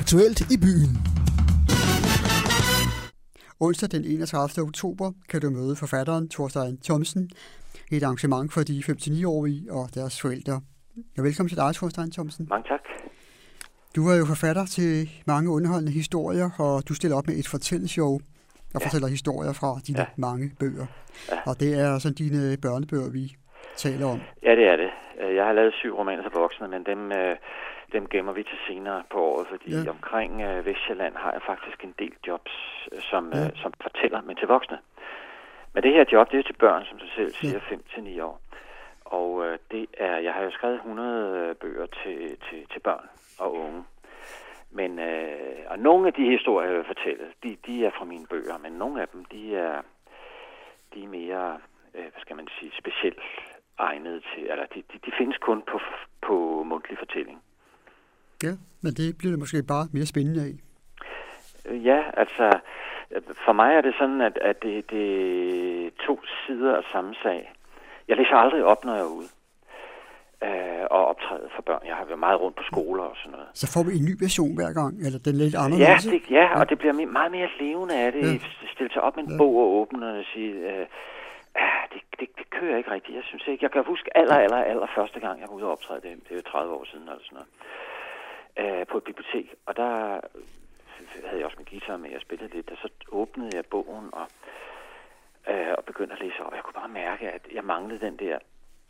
Aktuelt i byen. Onsdag den 31. oktober kan du møde forfatteren Thorstein Thomsen i et arrangement for de 5-9-årige og deres forældre. Og velkommen til dig, Thorstein Thomsen. Mange tak. Du er jo forfatter til mange underholdende historier, og du stiller op med et fortælleshow og fortæller historier fra dine mange bøger. Ja. Og det er sådan dine børnebøger, vi taler om. Ja, det er det. Jeg har lavet 7 romaner til voksne, men dem gemmer vi til senere på året, fordi omkring Vestsjælland har jeg faktisk en del jobs, som fortæller, men til voksne. Men det her job, det er til børn, som du selv siger, 5-9 år. Og jeg har jo skrevet 100 bøger til børn og unge. Men og nogle af de historier, jeg vil fortælle, de er fra mine bøger, men nogle af dem, de er mere, hvad skal man sige, specielt egnet til, eller de findes kun på mundtlig fortælling. Ja, men det bliver det måske bare mere spændende af. Ja, altså, for mig er det sådan, at det er 2 sider af samme sag. Jeg læser aldrig op, når jeg er ude og optræder for børn. Jeg har været meget rundt på skoler og sådan noget. Så får vi en ny version hver gang, eller den lidt anderledes? Og det bliver meget mere levende af det. Ja. Stille sig op med en bog og åbne og sige, det kører ikke rigtigt. Jeg synes ikke. Jeg kan huske aller første gang, jeg var ude og optræde, det er jo 30 år siden eller sådan noget, på et bibliotek. Og der havde jeg også min guitar med, jeg spillede lidt, og så åbnede jeg bogen og begyndte at læse op. Jeg kunne bare mærke, at jeg manglede den der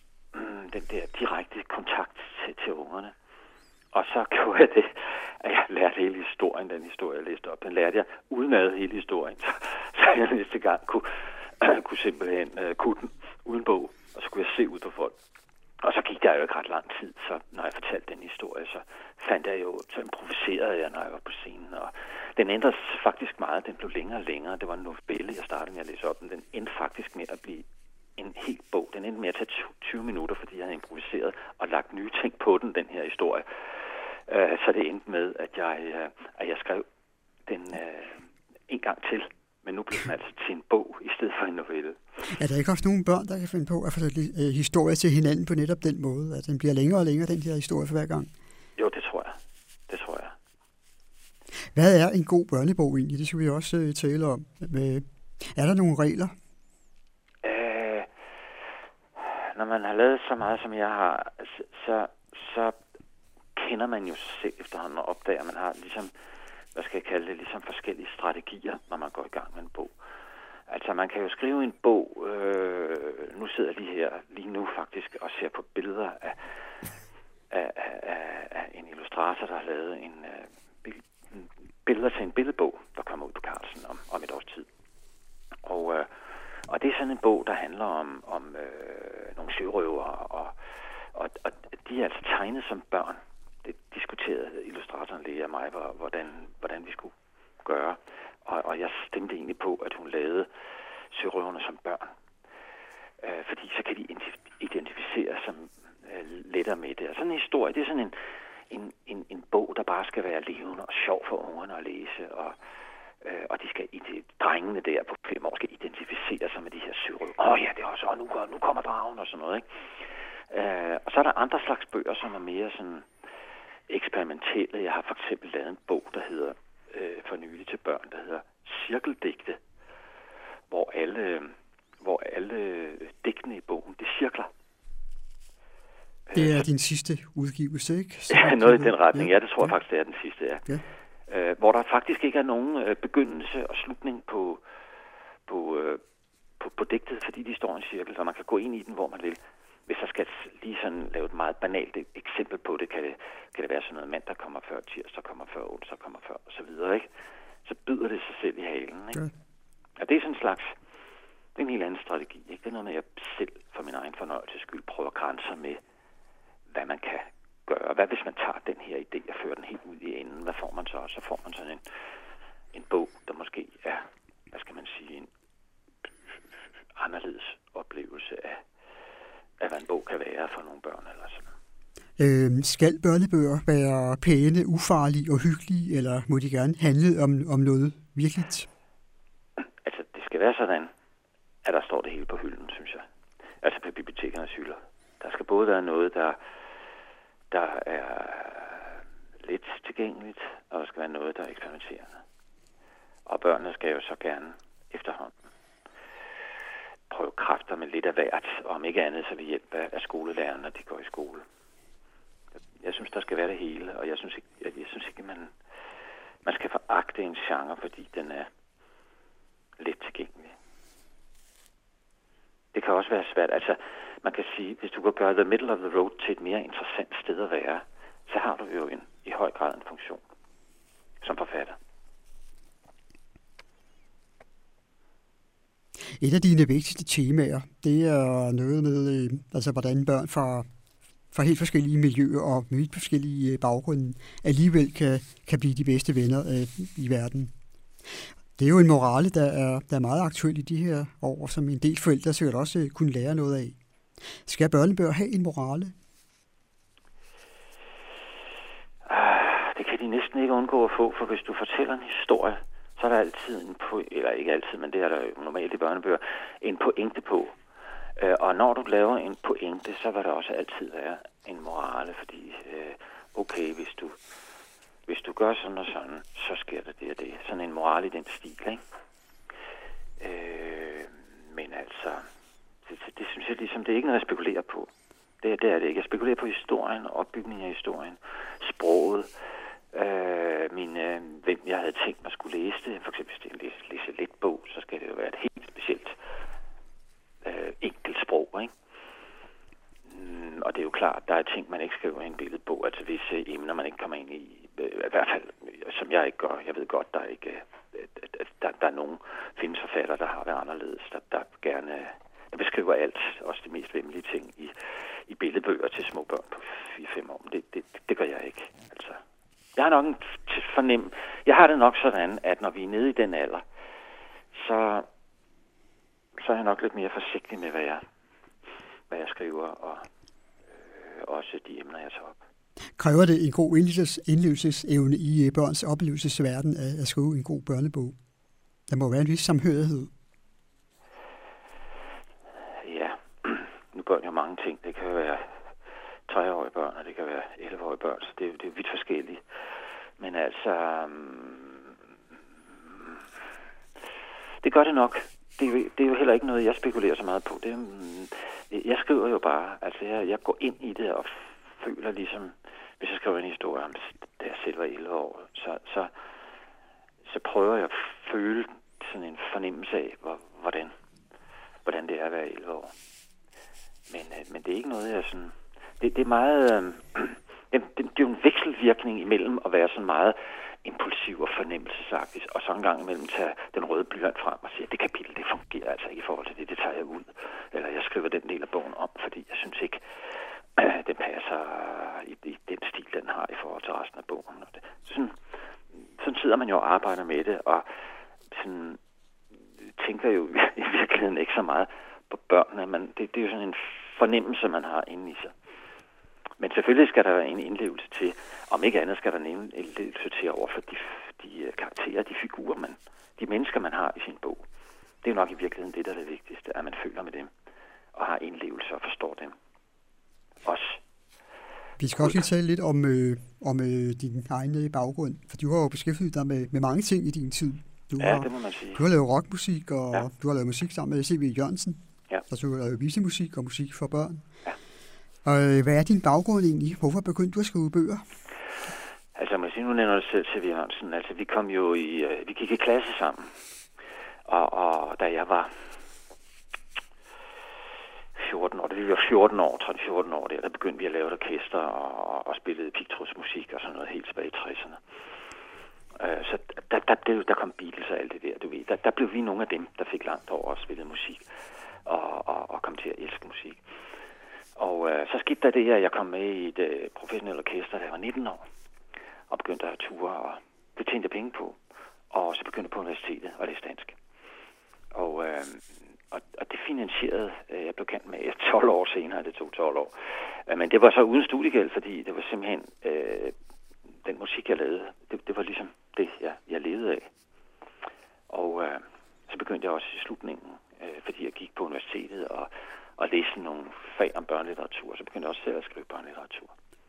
direkte kontakt til ungerne. Og så gjorde jeg det, at jeg lærte hele historien, den historie, jeg læste op. Den lærte jeg udenad hele historien, så jeg næste gang kunne simpelthen kunne den uden bog, og så kunne jeg se ud på folk. Og så gik der jo ikke ret lang tid, så når jeg fortalte den historie, så improviserede jeg, når jeg var på scenen. Og den ændrede faktisk meget, den blev længere og længere. Det var en novelle, jeg startede med at læse op, men den endte faktisk med at blive en hel bog. Den endte med at tage 20 minutter, fordi jeg havde improviseret og lagt nye ting på den her historie. Så det endte med, at jeg skrev den en gang til. Men nu bliver den altså til en bog i stedet for en novelle. Er der ikke også nogen børn, der kan finde på at fortælle historier til hinanden på netop den måde? At den bliver længere og længere, den her historie for hver gang? Jo, det tror jeg. Hvad er en god børnebog egentlig? Det skal vi også tale om. Er der nogle regler? Når man har lavet så meget, som jeg har, så kender man jo sig selv efterhånden og opdager, at man har ligesom, hvad skal jeg kalde det, ligesom forskellige strategier, når man går i gang med en bog. Altså, man kan jo skrive en bog, nu sidder jeg lige nu faktisk og ser på billeder af en illustrator, der har lavet billeder til en billedbog, der kommer ud på Carlsen om et års tid. Og det er sådan en bog, der handler om nogle sørøvere, og de er altså tegnet som børn. Det diskuterede illustratoren Lea og mig, hvordan vi skulle gøre. Og jeg stemte egentlig på, at hun lavede sørøverne som børn. Fordi så kan de identificere sig lettere med det. Og sådan en historie, det er sådan en bog, der bare skal være levende og sjov for ungerne at læse. Og de skal drengene der på 5 år skal identificere sig med de her sørøver. Det er også, nu kommer dragen og sådan noget, ikke? Og så er der andre slags bøger, som er mere sådan eksperimentelle. Jeg har for eksempel lavet en bog, der hedder for nylig til børn, der hedder Cirkeldigte, hvor alle digtene i bogen, det cirkler. Det er din sidste udgivelse, ikke? Ja, noget i den retning. Ja, det tror jeg faktisk, det er den sidste, ja. Hvor der faktisk ikke er nogen begyndelse og slutning på digtet, fordi de står i en cirkel, så man kan gå ind i den, hvor man vil. Hvis jeg skal lige sådan lave et meget banalt eksempel på det, kan det være sådan noget, mand, der kommer før tirsdag, kommer før onsdag, kommer før, og så videre, ikke? Så byder det sig selv i halen, ikke? Og det er sådan en slags, det er en helt anden strategi, ikke? Det er noget med, at jeg selv for min egen fornøjelses skyld prøver grænser med, hvad man kan gøre. Hvad hvis man tager den her idé og fører den helt ud i enden? Hvad får man så? Så får man sådan en bog, der måske er, hvad skal man sige, en anderledes oplevelse af hvad en bog kan være for nogle børn eller sådan. Skal børnebøger være pæne, ufarlige og hyggelige, eller må de gerne handle om noget virkeligt? Altså, det skal være sådan, at der står det hele på hylden, synes jeg. Altså på bibliotekernes hylder. Der skal både være noget, der er let tilgængeligt, og der skal være noget, der er eksperimenterende. Og børnene skal jo så gerne efterhånden prøve kræfter med lidt af hvert, og om ikke andet så ved hjælp af skolelærerne, når de går i skole. Jeg synes, der skal være det hele, og jeg synes ikke man skal foragte en genre, fordi den er let tilgængelig. Det kan også være svært. Altså, man kan sige, hvis du kan gøre The Middle of the Road til et mere interessant sted at være, så har du jo i høj grad en funktion som forfatter. Et af dine vigtigste temaer, det er noget med, altså hvordan børn fra helt forskellige miljøer og med helt forskellige baggrunde alligevel kan blive de bedste venner i verden. Det er jo en morale, der er meget aktuel i de her år, som en del forældre sikkert også kunne lære noget af. Skal børnebøger have en morale? Det kan de næsten ikke undgå at få, for hvis du fortæller en historie, så er der altid eller ikke altid, men det er der jo normalt i børnebøger, en pointe på. Og når du laver en pointe, så vil der også altid være en morale, fordi okay, hvis du gør sådan og sådan, så sker der det og det. Sådan en morale i den stil, ikke? Men altså, det synes jeg ligesom, det er ikke noget, jeg spekulerer på. Det er det ikke. Jeg spekulerer på historien, opbygningen af historien, sproget, hvem jeg havde tænkt mig skulle læse det. For eksempel, hvis jeg læser lidt bog, så skal det jo være et helt specielt enkelt sprog, ikke? Og det er jo klart, der er ting, man ikke skriver i en billedbog, altså visse emner, man ikke kommer ind i hvert fald, som jeg ikke gør. Jeg ved godt, der er nogen findes forfattere, der har været anderledes, der gerne der beskriver alt, også de mest vemmelige ting i billedbøger til små børn på 4-5 år. Det gør jeg ikke. Altså, jeg har nok jeg har det nok sådan, at når vi er nede i den alder, så er jeg nok lidt mere forsigtig med, hvad jeg skriver, og også de emner, jeg tager op. Kræver det en god indlevelsesevne i børns oplevelsesverden at skrive en god børnebog? Der må være en vis samhørighed. Ja, nu børn jo mange ting. Det kan jo være 3-årige børn, og det kan være 11-årige børn, så det er jo vidt forskelligt. Men altså, det gør det nok. Det er jo heller ikke noget, jeg spekulerer så meget på. Jeg skriver jo bare, altså jeg går ind i det og føler ligesom, hvis jeg skriver en historie om, da jeg selv var 11 år, så prøver jeg at føle sådan en fornemmelse af, hvordan det er at være 11 år. Men det er ikke noget, jeg sådan... Det er meget... det er jo en vekselvirkning imellem at være sådan meget impulsiv og fornemmelsesagtig, og så en gang imellem tage den røde blyant frem og sige, at det kapitel, det fungerer altså ikke i forhold til det tager jeg ud. Eller jeg skriver den del af bogen om, fordi jeg synes ikke, den passer i den stil, den har i forhold til resten af bogen. Sådan sidder man jo og arbejder med det, og sådan tænker jo i virkeligheden ikke så meget på børnene. Det er jo sådan en fornemmelse, man har inde i sig. Men selvfølgelig skal der være en indlevelse til, om ikke andet skal der en indlevelse til over for de karakterer, de figurer, de mennesker, man har i sin bog. Det er jo nok i virkeligheden det, der er det vigtigste, at man føler med dem, og har indlevelse og forstår dem. Også. Vi skal også lige tale lidt om din egen baggrund, for du har jo beskæftiget dig med mange ting i din tid. Det må man sige. Du har lavet rockmusik, og du har lavet musik sammen med C.V. Jørgensen. Ja. Så du har lavet visemusik og musik for børn. Ja. Og hvad er din baggrund egentlig? Hvorfor begyndte du at skrive bøger? Altså, man siger, nu nævner du selv C.V. Jørgensen. Altså, vi gik i klasse sammen. Og da jeg var 14 år, det vi var 14 år, der begyndte vi at lave et orkester og spillede pigtrådsmusik og sådan noget helt tilbage i 60'erne. Så der kom Beatles og alt det der, du ved. Der blev vi nogle af dem, der fik langt over at spille musik og kom til at elske musik. Og så skete der det, at jeg kom med i et professionelt orkester, da jeg var 19 år, og begyndte at ture, og det tjente penge på. Og så begyndte på universitetet og læse dansk. Og det finansierede, jeg blev kendt med 12 år senere, det tog 12 år. Men det var så uden studiegæld, fordi det var simpelthen den musik, jeg lavede, det var ligesom det, jeg levede af. Og så begyndte jeg også i slutningen, fordi jeg gik på universitetet og læste nogle fag om børnelitteratur, så begyndte jeg også selv at skrive børnelitteratur.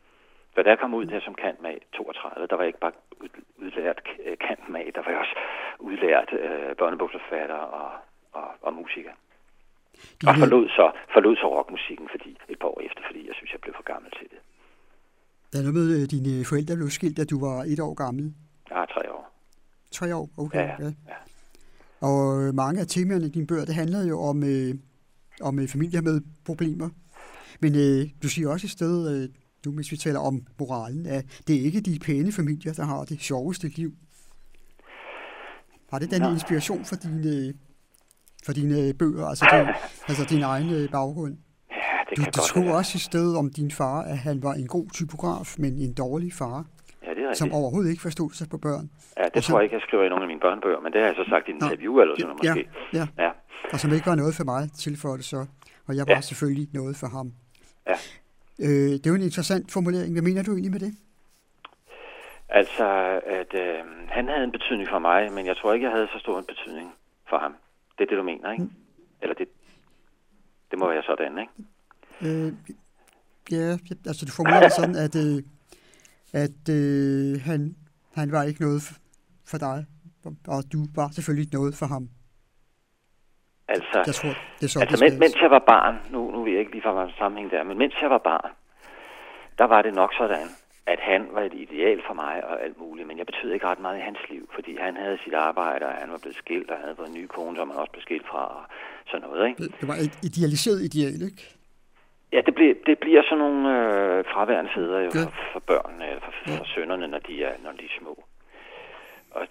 For da jeg kom ud der som cand.mag 32, der var jeg ikke bare udlært cand.mag, der var jeg også udlært børnebogsforfatter og musiker. Og forlod så rockmusikken et par år efter, fordi jeg synes, jeg blev for gammel til det. Der er noget med, dine forældre blev skilt, da du var 1 år gammel? Ja, 3 år. 3 år? Okay. Ja. Og mange af temaerne i dine bøger, det handler jo om familier med problemer. Men du siger også et sted, nu hvis vi taler om moralen, at det er ikke de pæne familier, der har det sjoveste liv. Har det den inspiration for dine bøger, altså din egen baggrund? Ja, det kan du skriver også et sted om din far, at han var en god typograf, men en dårlig far, som overhovedet ikke forstod sig på børn. Ja, det tror jeg ikke, jeg skriver i nogle af mine børnebøger, men det har jeg så sagt i en interview eller sådan noget måske. Ja. Og som ikke var noget for mig, tilføjede det så, og jeg var selvfølgelig noget for ham. Ja. Det er jo en interessant formulering. Hvad mener du egentlig med det? Altså, at han havde en betydning for mig, men jeg tror ikke, jeg havde så stor en betydning for ham. Det er det, du mener, ikke? Eller det må være sådan, ikke? Ja, altså du formulerer det sådan, at han var ikke noget for dig, og du var selvfølgelig ikke noget for ham. Altså, jeg tror, det er så, mens jeg var barn, nu ved jeg ikke lige fra hvad sammenhæng der, men mens jeg var barn, der var det nok sådan, at han var et ideal for mig og alt muligt, men jeg betød ikke ret meget i hans liv, fordi han havde sit arbejde, og han var blevet skilt, og han havde fået en ny kone, som han også blev skilt fra, og sådan noget, ikke? Det var et idealiseret ideal, ikke? Ja, det bliver sådan nogle fraværende fædre jo for børnene, eller for sønnerne, når de er små. Og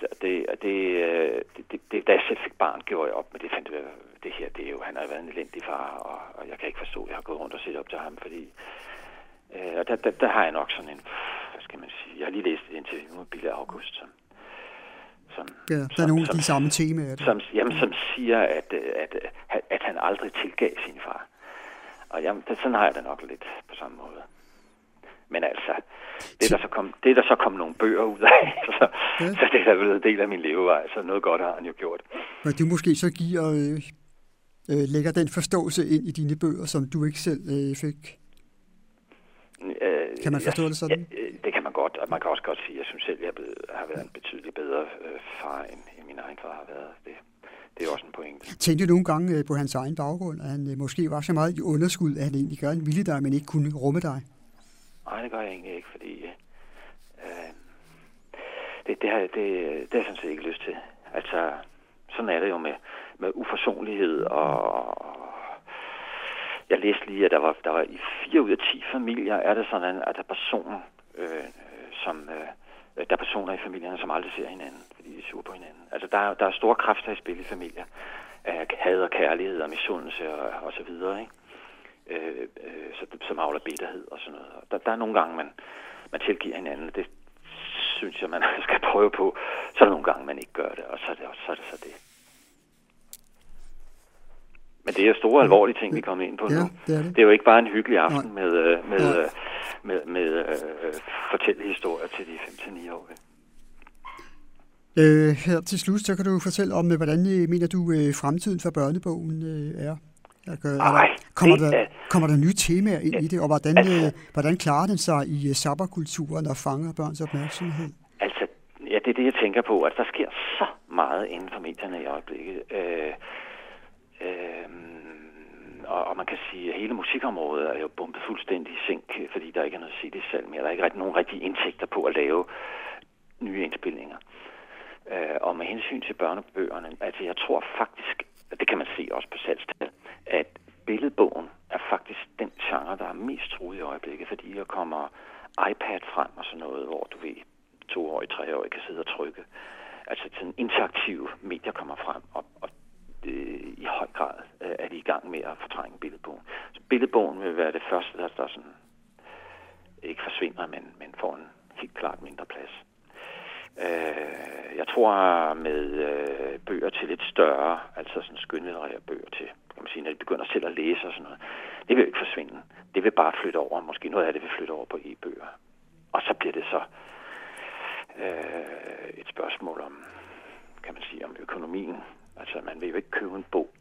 da jeg selv fik barn, gjorde jeg op med det, fandt det her, det er jo, han har været en elendig far, og jeg kan ikke forstå, at jeg har gået rundt og set op til ham, fordi og der har jeg nok sådan en, hvad skal man sige, jeg har lige læst et interview med Bille August, som der er nogle af de samme temaer. Som siger, at han aldrig tilgav sin far. Og sådan har jeg det nok lidt på samme måde. Men altså, det er der så kom nogle bøger ud af, så det er da blevet en del af min levevej, så noget godt har han jo gjort. Men du måske så lægger den forståelse ind i dine bøger, som du ikke selv fik? Kan man forstå det sådan? Det kan man godt, og man kan også godt sige, at jeg synes selv, at jeg har været en betydeligt bedre far, end min egen far har været. Det er også en pointe. Tænkte du nogle gange på hans egen baggrund, at han måske var så meget i underskud, at han egentlig gerne ville dig, men ikke kunne rumme dig? Nej, det gør jeg egentlig ikke, fordi det har jeg sådan set ikke lyst til. Altså, sådan er det jo med uforsonlighed, og jeg læste lige, at der var i 4 ud af 10 familier, er det sådan, at der er personer, der er personer i familierne, som aldrig ser hinanden, fordi de er sure på hinanden. Altså, der er store kræfter i spil i familier. Had og kærlighed og misundelse og så videre, ikke? Som avler bitterhed og sådan noget. Der er nogle gange, man tilgiver hinanden. Det synes jeg, man skal prøve på. Så er der nogle gange, man ikke gør det, og så er det så det. Men det er jo store, alvorlige ting, vi kommer ind på nu. Det er jo ikke bare en hyggelig aften med fortællehistorier til de 5-9-årige. Her til slut, så kan du fortælle om, hvordan mener du fremtiden for børnebogen er? Kommer der nye temaer ind i det, og hvordan klarer den sig i sabberkulturen og fanger børns opmærksomhed? Altså, ja, det er det, jeg tænker på, at der sker så meget inden for medierne i øjeblikket. Og man kan sige, at hele musikområdet er jo bumpet fuldstændig i sænk, fordi der ikke er noget CD-salg mere. Der er ikke nogen rigtige indtægter på at lave nye indspilninger. Og med hensyn til børnebøgerne, altså jeg tror faktisk, det kan man se også på salgstal, at billedbogen er faktisk den genre, der er mest truet i øjeblikket, fordi der kommer iPad frem og sådan noget, hvor du ved, 2-årige, 3-årige kan sidde og trykke. Altså sådan interaktive medier kommer frem, og i høj grad er de i gang med at fortrænge billedbogen. Så billedbogen vil være det første, der sådan ikke forsvinder, men får en helt klart mindre plads. Jeg tror med bøger til lidt større, altså sådan skønlitterære bøger til, kan man sige, når de begynder selv at læse og sådan noget, det vil jo ikke forsvinde. Det vil bare flytte over, måske noget af det vil flytte over på e-bøger. Og så bliver det så et spørgsmål om, kan man sige, om økonomien. Altså man vil jo ikke købe en bog,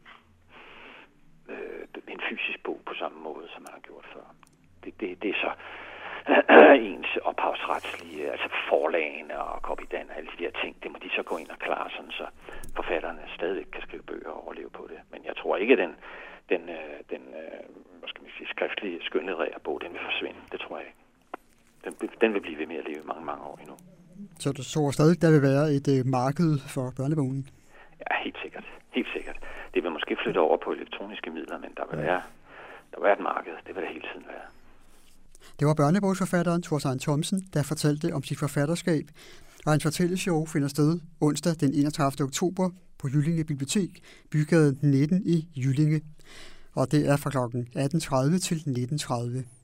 en fysisk bog på samme måde, som man har gjort før. Det er så, ens ophavsretslige, altså forlagene og Copydan og alle de der ting, det må de så gå ind og klare, sådan så forfatterne stadigvæk kan skrive bøger og overleve på det. Men jeg tror ikke, den hvad skal man sige, skriftlige skønlitterære bog, den vil forsvinde. Det tror jeg ikke. Den vil blive ved med at leve mange, mange år endnu. Så du tror stadig, der vil være et marked for børnebogen? Ja, helt sikkert. Helt sikkert. Det vil måske flytte over på elektroniske midler, men der vil være et marked. Det vil der hele tiden være. Det var børnebogsforfatteren Thorstein Thomsen, der fortalte om sit forfatterskab, og hans fortælleshow finder sted onsdag den 31. oktober på Jyllinge Bibliotek, Bygade 19 i Jyllinge. Og det er fra kl. 18.30 til 19.30.